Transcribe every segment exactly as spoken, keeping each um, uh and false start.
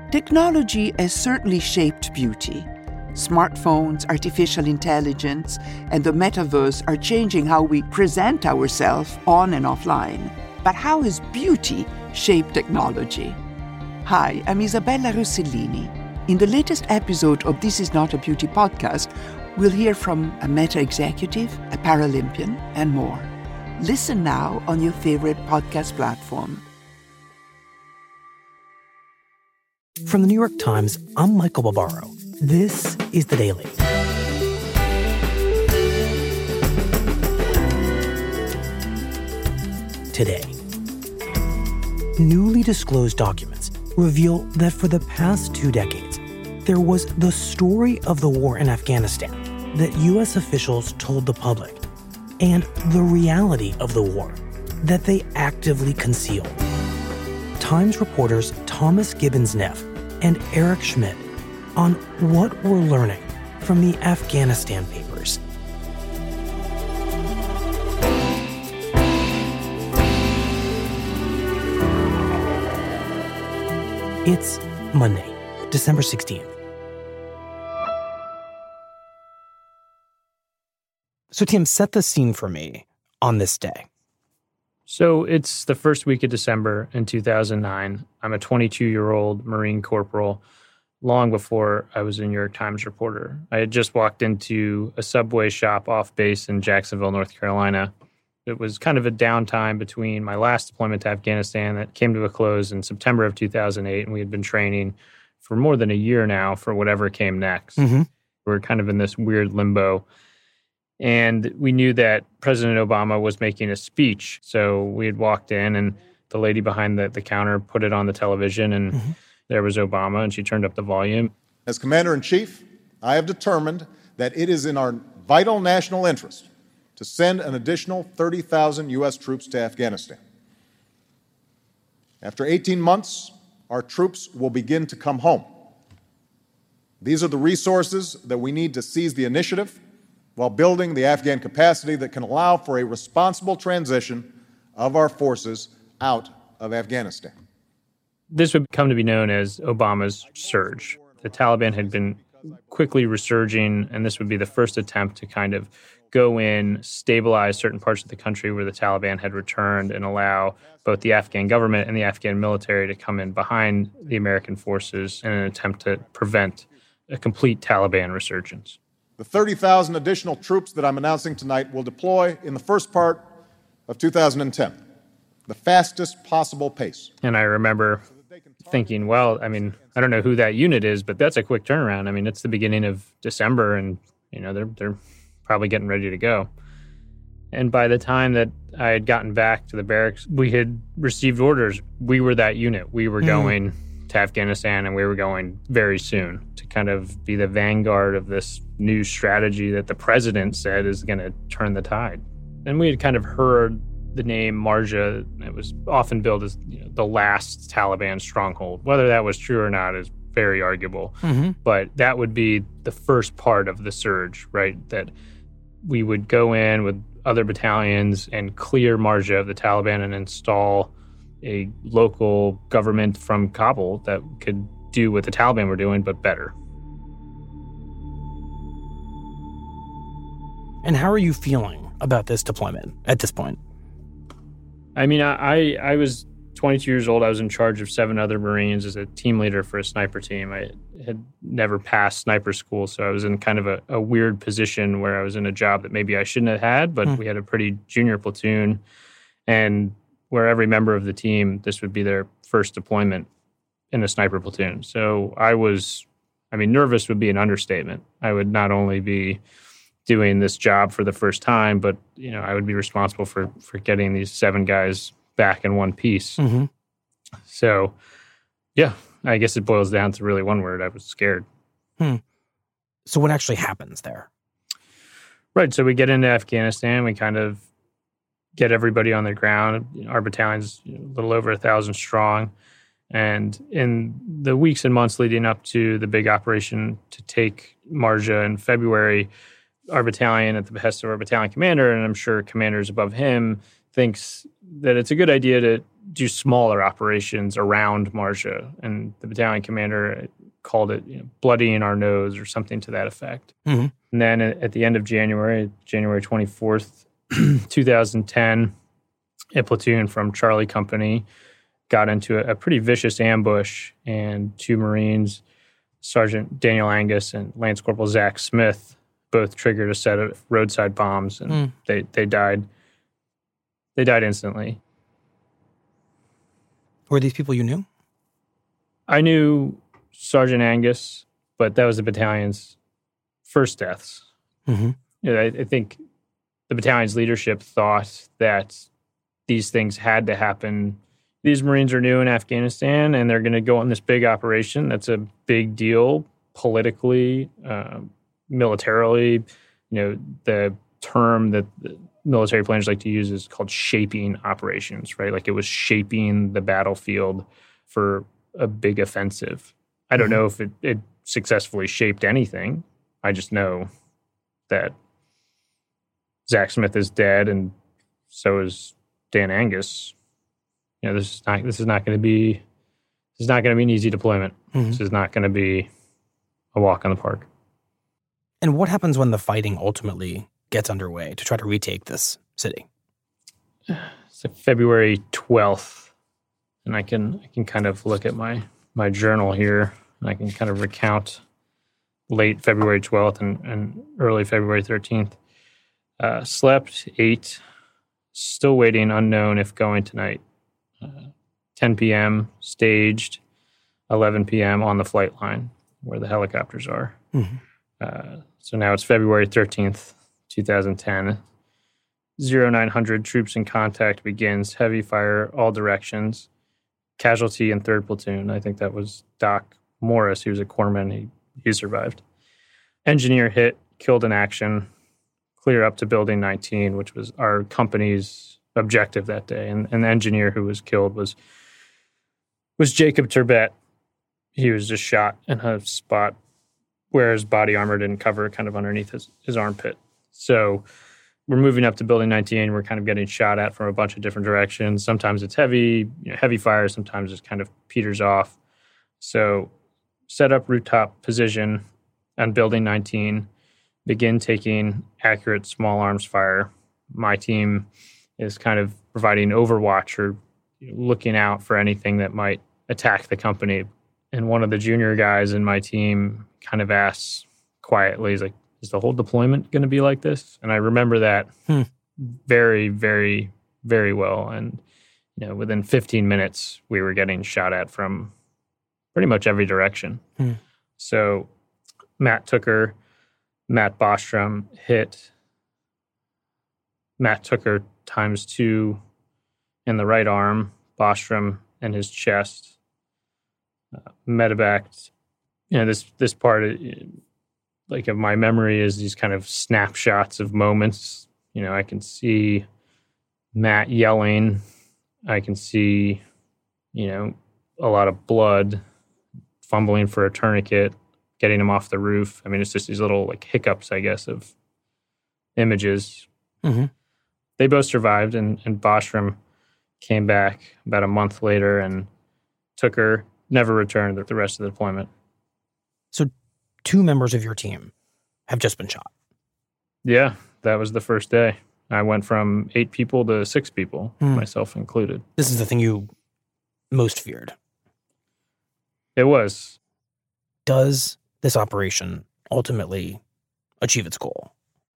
Technology has certainly shaped beauty. Smartphones, artificial intelligence, and the metaverse are changing how we present ourselves on and offline. But how has beauty shaped technology? Hi, I'm Isabella Rossellini. In the latest episode of This Is Not a Beauty podcast, we'll hear from a Meta executive, a Paralympian, and more. Listen now on your favorite podcast platform. From the New York Times, I'm Michael Barbaro. This is The Daily. Today, newly disclosed documents reveal that for the past two decades, there was the story of the war in Afghanistan that U S officials told the public, and the reality of the war that they actively concealed. Times reporters Thomas Gibbons-Neff and Eric Schmidt on what we're learning from the Afghanistan papers. It's Monday, December sixteenth. So, Tim, set the scene for me on this day. So it's the first week of December in two thousand nine. I'm a twenty-two-year-old Marine corporal, long before I was a New York Times reporter. I had just walked into a Subway shop off base in Jacksonville, North Carolina. It was kind of a downtime between my last deployment to Afghanistan that came to a close in September of two thousand eight, and we had been training for more than a year now for whatever came next. Mm-hmm. We were kind of in this weird limbo. And we knew that President Obama was making a speech. So we had walked in, and the lady behind the, the counter put it on the television, and mm-hmm. there was Obama, and she turned up the volume. As Commander-in-Chief, I have determined that it is in our vital national interest to send an additional thirty thousand U S troops to Afghanistan. After eighteen months, our troops will begin to come home. These are the resources that we need to seize the initiative while building the Afghan capacity that can allow for a responsible transition of our forces out of Afghanistan. This would come to be known as Obama's surge. The Taliban had been quickly resurging, and this would be the first attempt to kind of go in, stabilize certain parts of the country where the Taliban had returned, and allow both the Afghan government and the Afghan military to come in behind the American forces in an attempt to prevent a complete Taliban resurgence. The thirty thousand additional troops that I'm announcing tonight will deploy in the first part of two thousand ten, the fastest possible pace. And I remember thinking, well, I mean, I don't know who that unit is, but that's a quick turnaround. I mean, it's the beginning of December, and, you know, they're they're probably getting ready to go. And by the time that I had gotten back to the barracks, we had received orders. We were that unit. We were mm. going to Afghanistan, and we were going very soon to kind of be the vanguard of this new strategy that the president said is going to turn the tide. And we had kind of heard the name Marja. It was often billed as, you know, the last Taliban stronghold. Whether that was true or not is very arguable. Mm-hmm. But that would be the first part of the surge, right? That we would go in with other battalions and clear Marja of the Taliban and install a local government from Kabul that could do what the Taliban were doing, but better. And how are you feeling about this deployment at this point? I mean, I, I was twenty-two years old. I was in charge of seven other Marines as a team leader for a sniper team. I had never passed sniper school, so I was in kind of a, a weird position where I was in a job that maybe I shouldn't have had, but mm. we had a pretty junior platoon, and where every member of the team, this would be their first deployment in a sniper platoon. So I was, I mean, nervous would be an understatement. I would not only be doing this job for the first time, but, you know, I would be responsible for, for getting these seven guys back in one piece. Mm-hmm. So, yeah, I guess it boils down to really one word. I was scared. Hmm. So what actually happens there? Right. So we get into Afghanistan. We kind of get everybody on the ground. Our battalion's a little over a thousand strong. And in the weeks and months leading up to the big operation to take Marja in February, our battalion, at the behest of our battalion commander, and I'm sure commanders above him, thinks that it's a good idea to do smaller operations around Marcia, and the battalion commander called it, you know, bloodying our nose or something to that effect. Mm-hmm. And then at the end of January, January twenty-fourth, twenty ten, a platoon from Charlie Company got into a, a pretty vicious ambush, and two Marines, Sergeant Daniel Angus and Lance Corporal Zach Smith, both triggered a set of roadside bombs, and mm. they, they died. They died instantly. Were these people you knew? I knew Sergeant Angus, but that was the battalion's first deaths. Mm-hmm. You know, I, I think the battalion's leadership thought that these things had to happen. These Marines are new in Afghanistan, and they're going to go on this big operation. That's a big deal politically, um, militarily. You know, the term that the military planners like to use is called shaping operations, right? Like it was shaping the battlefield for a big offensive. I don't mm-hmm. know if it, it successfully shaped anything. I just know that Zach Smith is dead, and so is Dan Angus. You know, this is not this is not going to be this is not going to be an easy deployment. Mm-hmm. This is not going to be a walk in the park. And what happens when the fighting ultimately gets underway to try to retake this city? It's like February twelfth, and I can I can kind of look at my my journal here, and I can kind of recount late February twelfth and, and early February thirteenth. Uh, slept, ate, still waiting, unknown if going tonight. Uh, ten p.m. staged, eleven p.m. on the flight line where the helicopters are. Mm-hmm. Uh, so now it's February thirteenth, twenty ten. zero nine hundred troops in contact begins. Heavy fire all directions. Casualty in third platoon. I think that was Doc Morris. He was a corpsman. He, he survived. Engineer hit, killed in action. Clear up to Building nineteen, which was our company's objective that day. And, and the engineer who was killed was was Jacob Turbet. He was just shot in a spot where his body armor didn't cover, kind of underneath his, his armpit. So we're moving up to Building nineteen. We're kind of getting shot at from a bunch of different directions. Sometimes it's heavy, you know, heavy fire. Sometimes it kind of peters off. So set up rooftop position on Building nineteen. Begin taking accurate small arms fire. My team is kind of providing overwatch or looking out for anything that might attack the company. And one of the junior guys in my team kind of asks quietly, he's like, is the whole deployment going to be like this? And I remember that hmm. very, very, very well. And, you know, within fifteen minutes, we were getting shot at from pretty much every direction. Hmm. So Matt Tooker, Matt Bostrom hit Matt Tooker times two in the right arm, Bostrom in his chest, uh, medevac. You know, this this part, uh, like of my memory, is these kind of snapshots of moments. You know, I can see Matt yelling. I can see, you know, a lot of blood, fumbling for a tourniquet, getting him off the roof. I mean, it's just these little like hiccups, I guess, of images. Mm-hmm. They both survived, and, and Bostrom came back about a month later, and Tooker never returned the rest of the deployment. So two members of your team have just been shot. Yeah, that was the first day. I went from eight people to six people, mm. myself included. This is the thing you most feared. It was. Does this operation ultimately achieve its goal?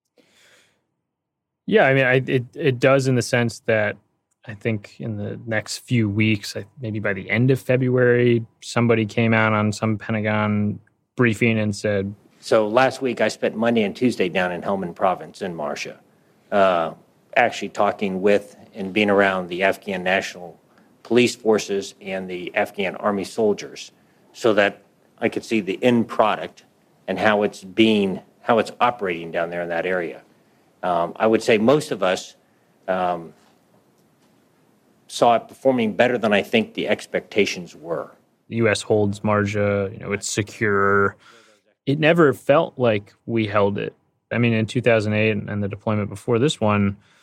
Yeah, I mean, I, it it does in the sense that I think in the next few weeks, maybe by the end of February, somebody came out on some Pentagon briefing and said... So last week, I spent Monday and Tuesday down in Helmand Province in Marcia, uh, actually talking with and being around the Afghan National Police Forces and the Afghan Army soldiers so that I could see the end product and how it's being, how it's operating down there in that area. Um, I would say most of us um, saw it performing better than I think the expectations were. The U S holds Marja, you know, it's secure. It never felt like we held it. I mean, in two thousand eight and the deployment before this one,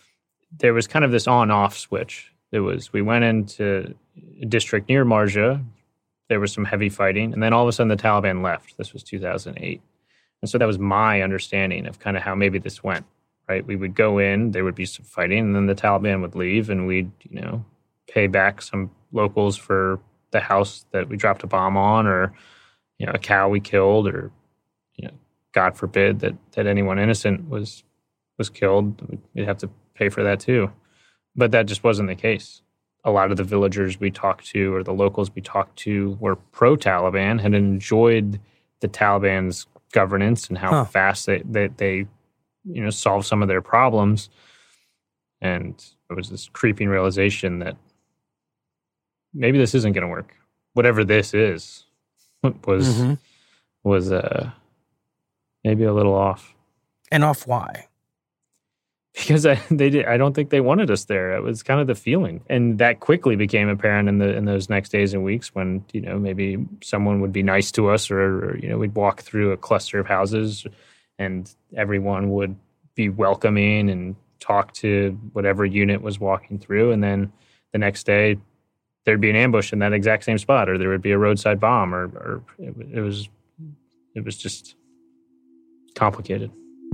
there was kind of this on-off switch. It was, we went into a district near Marja, there was some heavy fighting, and then all of a sudden the Taliban left. This was two thousand eight. And so that was my understanding of kind of how maybe this went, right? We would go in, there would be some fighting, and then the Taliban would leave, and we'd, you know, pay back some locals for the house that we dropped a bomb on, or, you know, a cow we killed, or, you know, God forbid that, that anyone innocent was was killed. We'd have to pay for that too. But that just wasn't the case. A lot of the villagers we talked to, or the locals we talked to, were pro-Taliban, had enjoyed the Taliban's governance and how huh. fast they, they, they, you know, solved some of their problems. And it was this creeping realization that maybe this isn't going to work. Whatever this is was mm-hmm. was uh, maybe a little off. And off why? Because I, they did, I don't think they wanted us there. It was kind of the feeling. And that quickly became apparent in the in those next days and weeks when, you know, maybe someone would be nice to us, or, or you know, we'd walk through a cluster of houses and everyone would be welcoming and talk to whatever unit was walking through. And then the next day there'd be an ambush in that exact same spot, or there would be a roadside bomb, or, or it, it was it was just complicated.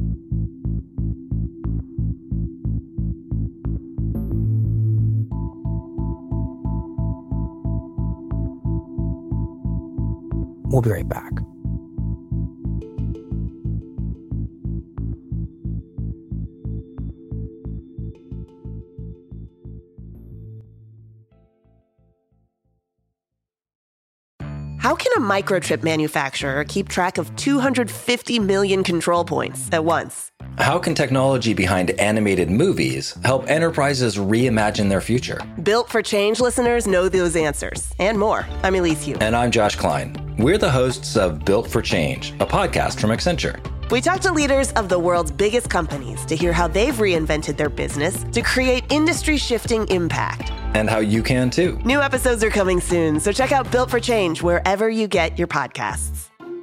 We'll be right back. How can a microchip manufacturer keep track of two hundred fifty million control points at once? How can technology behind animated movies help enterprises reimagine their future? Built for Change listeners know those answers and more. I'm Elise Hu. And I'm Josh Klein. We're the hosts of Built for Change, a podcast from Accenture. We talk to leaders of the world's biggest companies to hear how they've reinvented their business to create industry-shifting impact. And how you can too. New episodes are coming soon, so check out Built for Change wherever you get your podcasts.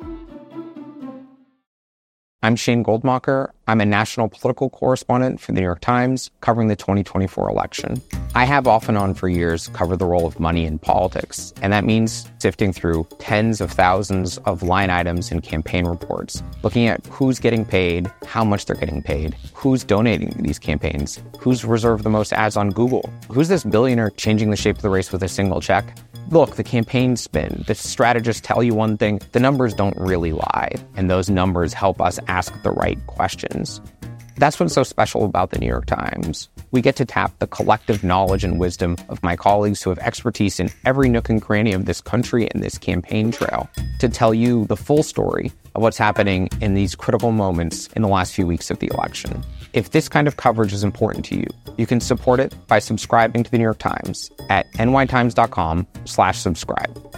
I'm Shane Goldmacher. I'm a national political correspondent for the New York Times, covering the twenty twenty-four election. I have off and on for years covered the role of money in politics, and that means sifting through tens of thousands of line items in campaign reports, looking at who's getting paid, how much they're getting paid, who's donating to these campaigns, who's reserved the most ads on Google, who's this billionaire changing the shape of the race with a single check. Look, the campaign spin, the strategists tell you one thing, the numbers don't really lie, and those numbers help us ask the right questions. That's what's so special about the New York Times. We get to tap the collective knowledge and wisdom of my colleagues who have expertise in every nook and cranny of this country and this campaign trail to tell you the full story of what's happening in these critical moments in the last few weeks of the election. If this kind of coverage is important to you, you can support it by subscribing to the New York Times at nytimes.com slash subscribe.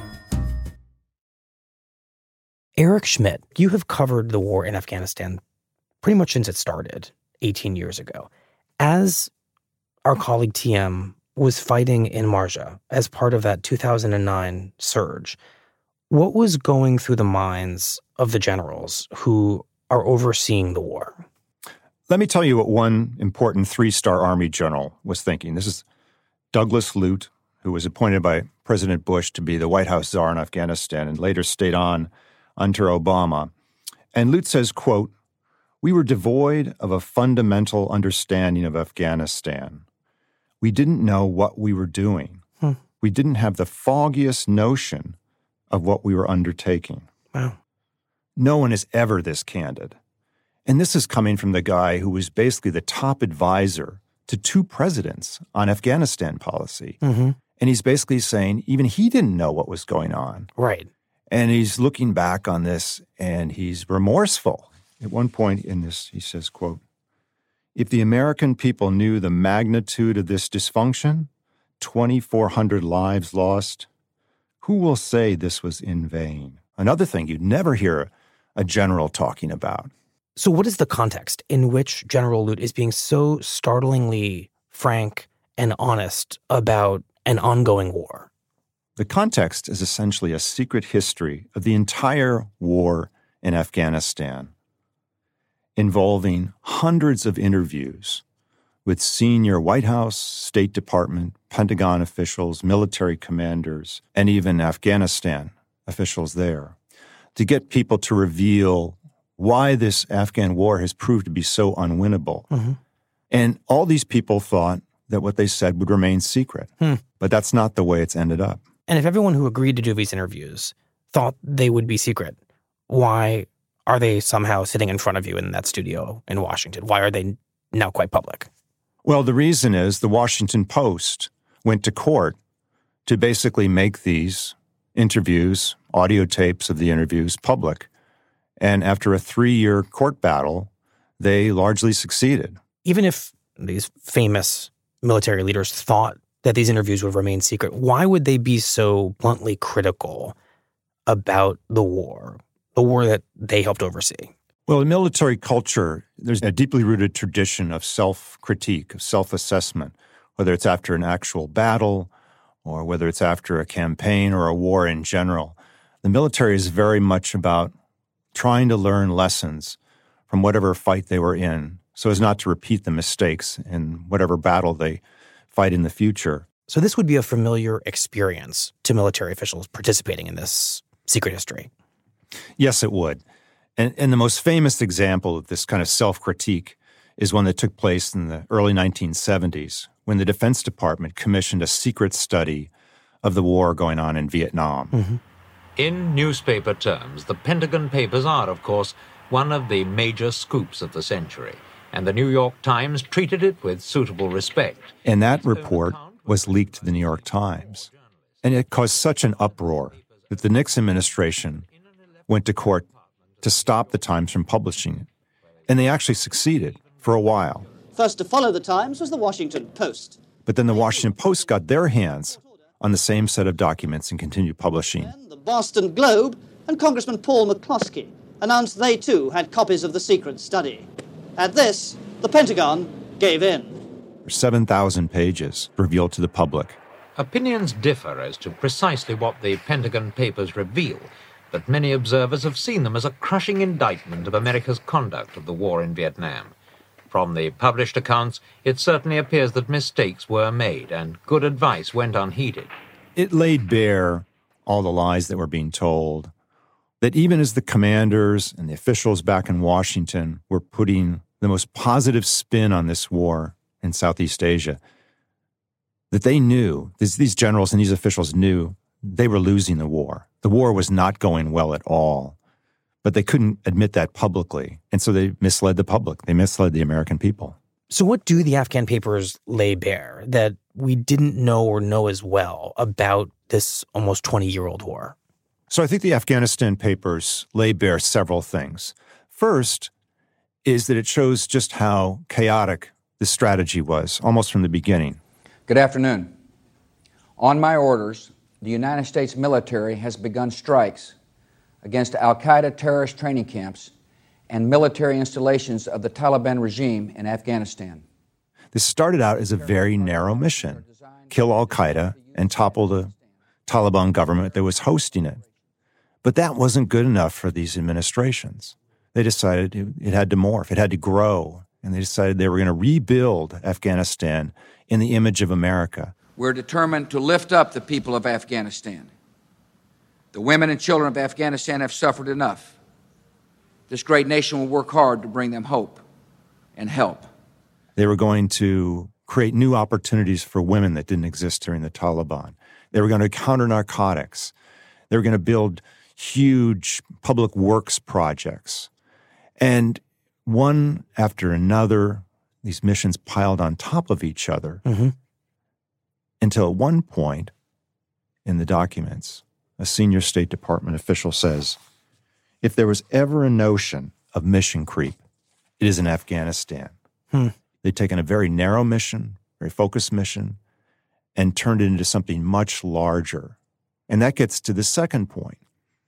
Eric Schmidt, you have covered the war in Afghanistan pretty much since it started eighteen years ago. As our colleague T M was fighting in Marja as part of that two thousand nine surge, what was going through the minds of the generals who are overseeing the war? Let me tell you what one important three-star Army general was thinking. This is Douglas Lute, who was appointed by President Bush to be the White House czar in Afghanistan and later stayed on under Obama. And Lute says, quote, "We were devoid of a fundamental understanding of Afghanistan. We didn't know what we were doing. Hmm. We didn't have the foggiest notion of what we were undertaking." Wow. No one is ever this candid. And this is coming from the guy who was basically the top advisor to two presidents on Afghanistan policy. Mm-hmm. And he's basically saying even he didn't know what was going on. Right. And he's looking back on this and he's remorseful. At one point in this, he says, quote, "If the American people knew the magnitude of this dysfunction, twenty-four hundred lives lost, who will say this was in vain?" Another thing you'd never hear a general talking about. So what is the context in which General Lute is being so startlingly frank and honest about an ongoing war? The context is essentially a secret history of the entire war in Afghanistan, involving hundreds of interviews with senior White House, State Department, Pentagon officials, military commanders, and even Afghanistan officials there, to get people to reveal why this Afghan war has proved to be so unwinnable. Mm-hmm. And all these people thought that what they said would remain secret. Hmm. But that's not the way it's ended up. And if everyone who agreed to do these interviews thought they would be secret, why are they somehow sitting in front of you in that studio in Washington? Why are they now quite public? Well, the reason is the Washington Post went to court to basically make these interviews, audio tapes of the interviews, public. And after a three-year court battle, they largely succeeded. Even if these famous military leaders thought that these interviews would remain secret, why would they be so bluntly critical about the war, the war that they helped oversee? Well, in military culture, there's a deeply rooted tradition of self-critique, of self-assessment, whether it's after an actual battle or whether it's after a campaign or a war in general. The military is very much about trying to learn lessons from whatever fight they were in so as not to repeat the mistakes in whatever battle they fight in the future. So this would be a familiar experience to military officials participating in this secret history. Yes, it would. And, and the most famous example of this kind of self-critique is one that took place in the early nineteen seventies when the Defense Department commissioned a secret study of the war going on in Vietnam. Mm-hmm. In newspaper terms, the Pentagon Papers are, of course, one of the major scoops of the century, and the New York Times treated it with suitable respect. And that report was leaked to the New York Times, and it caused such an uproar that the Nixon administration went to court to stop the Times from publishing it. And they actually succeeded for a while. First to follow the Times was the Washington Post. But then the Washington Post got their hands on the same set of documents and continued publishing. The Boston Globe and Congressman Paul McCloskey announced they too had copies of the secret study. At this, the Pentagon gave in. seven thousand pages revealed to the public. Opinions differ as to precisely what the Pentagon Papers reveal, but many observers have seen them as a crushing indictment of America's conduct of the war in Vietnam. From the published accounts, it certainly appears that mistakes were made and good advice went unheeded. It laid bare all the lies that were being told, that even as the commanders and the officials back in Washington were putting the most positive spin on this war in Southeast Asia, that they knew, these, these generals and these officials knew they were losing the war. The war was not going well at all, but they couldn't admit that publicly, and so they misled the public. They misled the American people. So what do the Afghan papers lay bare that we didn't know or know as well about this almost twenty-year-old war? So I think the Afghanistan papers lay bare several things. First is that it shows just how chaotic the strategy was, almost from the beginning. Good afternoon. On my orders, the United States military has begun strikes against al-Qaeda terrorist training camps and military installations of the Taliban regime in Afghanistan. This started out as a very narrow mission: kill al-Qaeda and topple the Taliban government that was hosting it. But that wasn't good enough for these administrations. They decided it, it had to morph, it had to grow, and they decided they were going to rebuild Afghanistan in the image of America. We're determined to lift up the people of Afghanistan. The women and children of Afghanistan have suffered enough. This great nation will work hard to bring them hope and help. They were going to create new opportunities for women that didn't exist during the Taliban. They were going to counter narcotics. They were going to build huge public works projects. And one after another, these missions piled on top of each other. Mm-hmm. Until at one point in the documents, a senior State Department official says, if there was ever a notion of mission creep, it is in Afghanistan. Hmm. They'd taken a very narrow mission, very focused mission, and turned it into something much larger. And that gets to the second point,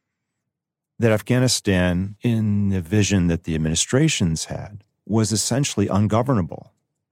that Afghanistan, in the vision that the administrations had, was essentially ungovernable.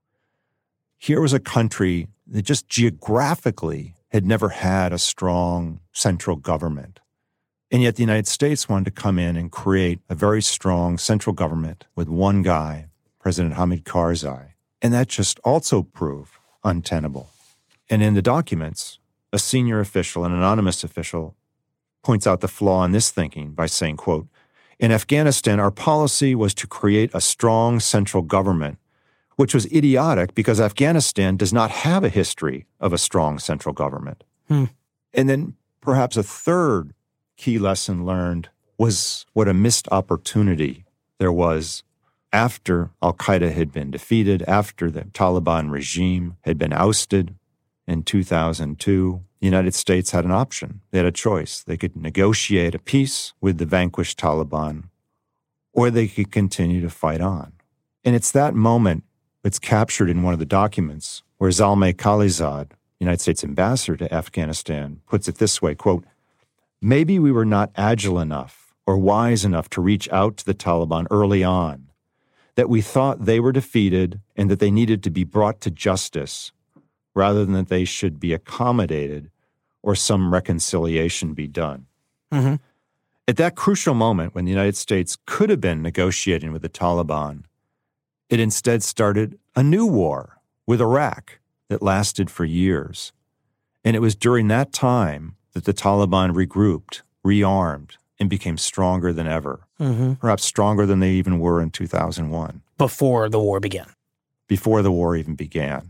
Here was a country that just geographically had never had a strong central government. And yet the United States wanted to come in and create a very strong central government with one guy, President Hamid Karzai, And that just also proved untenable. And in the documents, a senior official, an anonymous official, points out the flaw in this thinking by saying, quote, "In Afghanistan, our policy was to create a strong central government, which was idiotic because Afghanistan does not have a history of a strong central government." Hmm. And then perhaps a third key lesson learned was what a missed opportunity there was after al-Qaeda had been defeated, after the Taliban regime had been ousted in two thousand two. The United States had an option. They had a choice. They could negotiate a peace with the vanquished Taliban, or they could continue to fight on. And it's that moment that's captured in one of the documents where Zalmay Khalilzad, United States ambassador to Afghanistan, puts it this way, quote, "Maybe we were not agile enough or wise enough to reach out to the Taliban early on, that we thought they were defeated and that they needed to be brought to justice rather than that they should be accommodated or some reconciliation be done." Mm-hmm. At that crucial moment when the United States could have been negotiating with the Taliban, it instead started a new war with Iraq that lasted for years. And it was during that time that the Taliban regrouped, rearmed, and became stronger than ever, mm-hmm. perhaps stronger than they even were in two thousand one. Before the war began. Before the war even began.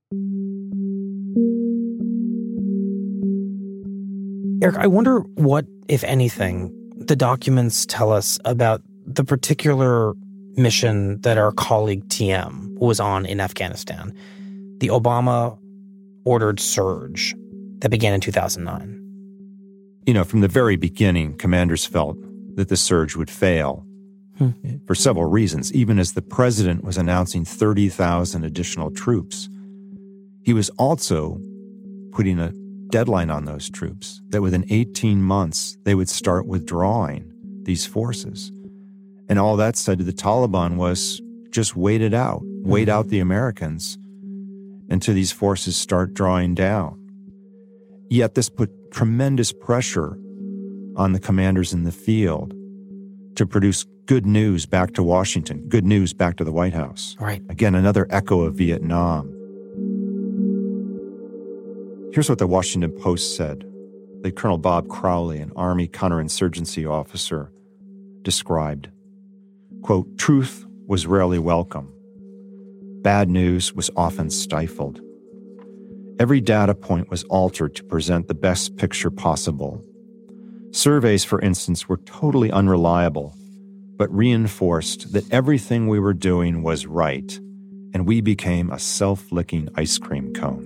Eric, I wonder what, if anything, the documents tell us about the particular mission that our colleague T M was on in Afghanistan, the Obama-ordered surge that began in two thousand nine. You know, from the very beginning, commanders felt that the surge would fail hmm. for several reasons. Even as the president was announcing thirty thousand additional troops, he was also putting a deadline on those troops, that within eighteen months, they would start withdrawing these forces. And all that said to the Taliban was just wait it out, wait out the Americans until these forces start drawing down. Yet this put tremendous pressure on the commanders in the field to produce good news back to Washington, good news back to the White House. Right. Again, another echo of Vietnam. Here's what the Washington Post said that Colonel Bob Crowley, an Army counterinsurgency officer, described. Quote, "Truth was rarely welcome. Bad news was often stifled. Every data point was altered to present the best picture possible. Surveys, for instance, were totally unreliable, but reinforced that everything we were doing was right, and we became a self-licking ice cream cone."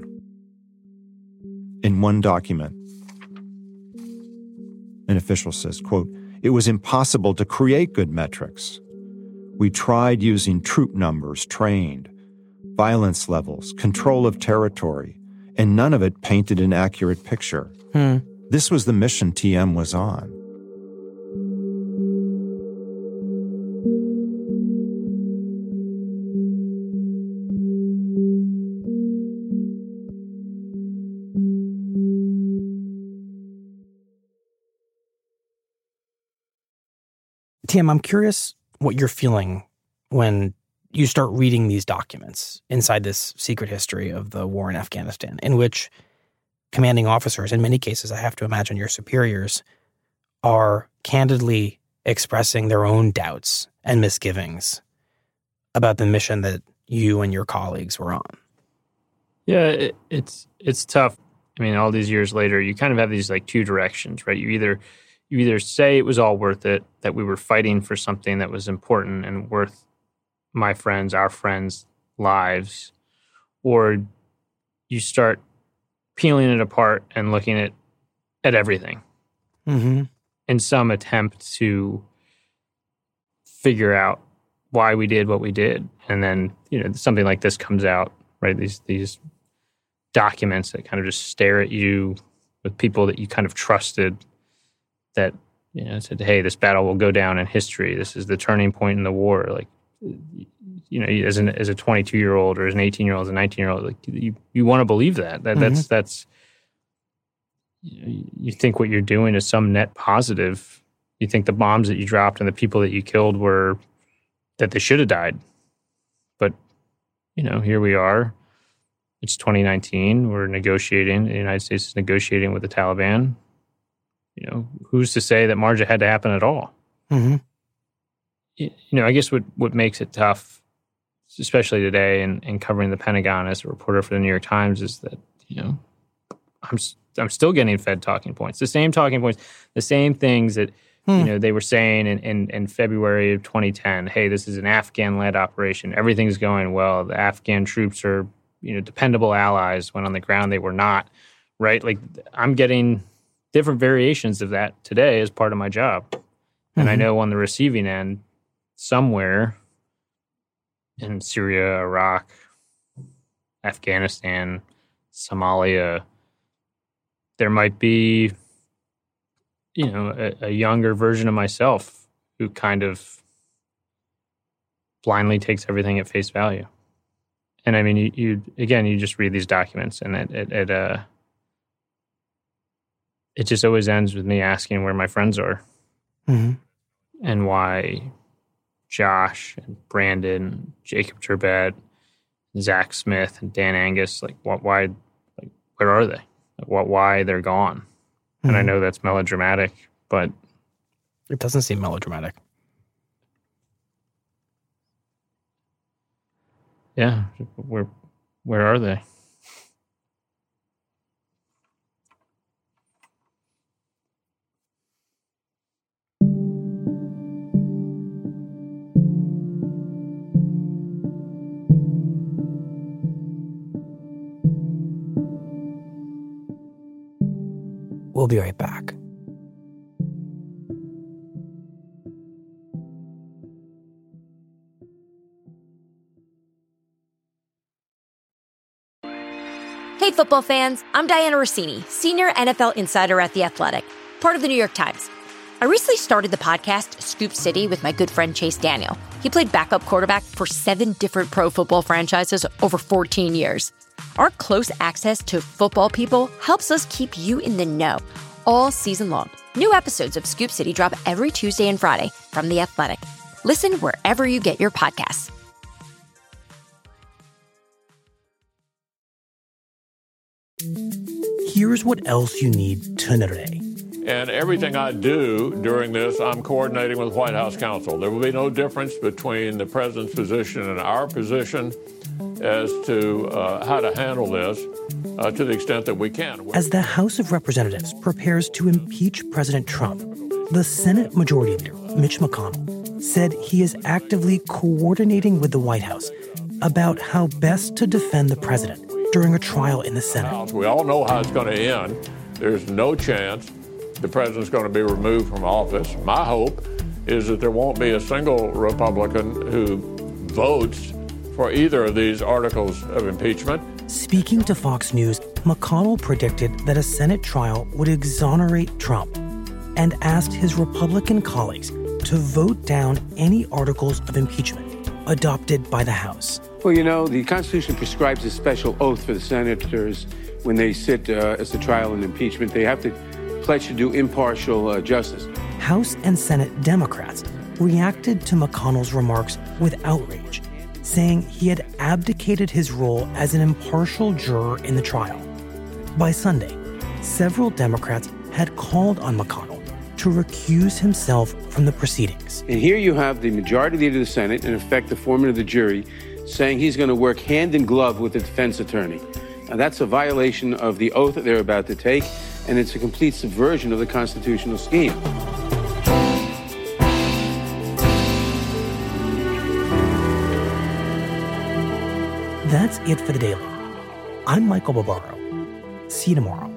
In one document, an official says, quote, "It was impossible to create good metrics. We tried using troop numbers, trained, violence levels, control of territory, and none of it painted an accurate picture." Hmm. This was the mission T M was on. Tim, I'm curious what you're feeling when you start reading these documents inside this secret history of the war in Afghanistan, in which commanding officers, in many cases, I have to imagine your superiors, are candidly expressing their own doubts and misgivings about the mission that you and your colleagues were on. Yeah, it, it's it's tough. I mean, all these years later, you kind of have these like two directions, right? You either you either say it was all worth it, that we were fighting for something that was important and worth my friends, our friends' lives, or you start peeling it apart and looking at at everything mm-hmm. in some attempt to figure out why we did what we did. And then, you know, something like this comes out, right? These these documents that kind of just stare at you with people that you kind of trusted that, you know, said, hey, this battle will go down in history. This is the turning point in the war. Like, you know, as an as a twenty-two-year-old or as an eighteen-year-old, as a nineteen-year-old, like you, you want to believe that. That mm-hmm. that's that's you, you think what you're doing is some net positive. You think the bombs that you dropped and the people that you killed were that they should have died, but you know, here we are. It's twenty nineteen. We're negotiating. The United States is negotiating with the Taliban. You know, who's to say that Marja had to happen at all? Mm-hmm. You know, I guess what, what makes it tough, especially today, and, and covering the Pentagon as a reporter for the New York Times, is that, you know, I'm I'm still getting fed talking points, the same talking points, the same things that, hmm. you know, they were saying in, in, in February of twenty ten. Hey, this is an Afghan-led operation. Everything's going well. The Afghan troops are, you know, dependable allies, when on the ground they were not, right? Like, I'm getting different variations of that today as part of my job. And mm-hmm. I know on the receiving end, somewhere in Syria, Iraq, Afghanistan, Somalia, there might be, you know, a, a younger version of myself who kind of blindly takes everything at face value. And I mean, you, you again, you just read these documents, and it, it, it, uh, it just always ends with me asking where my friends are, mm-hmm. and why Josh and Brandon, Jacob Turbet, Zach Smith, and Dan Angus, like, what, why, like, where are they? Like, what, why they're gone? Mm-hmm. And I know that's melodramatic, but it doesn't seem melodramatic. Yeah, where, where are they? We'll be right back. Hey, football fans, I'm Diana Rossini, senior N F L insider at The Athletic, part of the New York Times. I recently started the podcast Scoop City with my good friend Chase Daniel. He played backup quarterback for seven different pro football franchises over fourteen years. Our close access to football people helps us keep you in the know all season long. New episodes of Scoop City drop every Tuesday and Friday from The Athletic. Listen wherever you get your podcasts. Here's what else you need to know today. And everything I do during this, I'm coordinating with White House counsel. There will be no difference between the president's position and our position as to uh, how to handle this uh, to the extent that we can. As the House of Representatives prepares to impeach President Trump, the Senate Majority Leader, Mitch McConnell, said he is actively coordinating with the White House about how best to defend the president during a trial in the Senate. We all know how it's going to end. There's no chance the president's going to be removed from office. My hope is that there won't be a single Republican who votes for either of these articles of impeachment. Speaking to Fox News, McConnell predicted that a Senate trial would exonerate Trump and asked his Republican colleagues to vote down any articles of impeachment adopted by the House. Well, you know, the Constitution prescribes a special oath for the senators when they sit uh, as a trial in impeachment. They have to pledge to do impartial uh, justice. House and Senate Democrats reacted to McConnell's remarks with outrage, saying he had abdicated his role as an impartial juror in the trial. By Sunday, several Democrats had called on McConnell to recuse himself from the proceedings. And here you have the majority leader of the Senate, in effect the foreman of the jury, saying he's going to work hand in glove with the defense attorney. Now, that's a violation of the oath that they're about to take, and it's a complete subversion of the constitutional scheme. That's it for the Daily. I'm Michael Barbaro. See you tomorrow.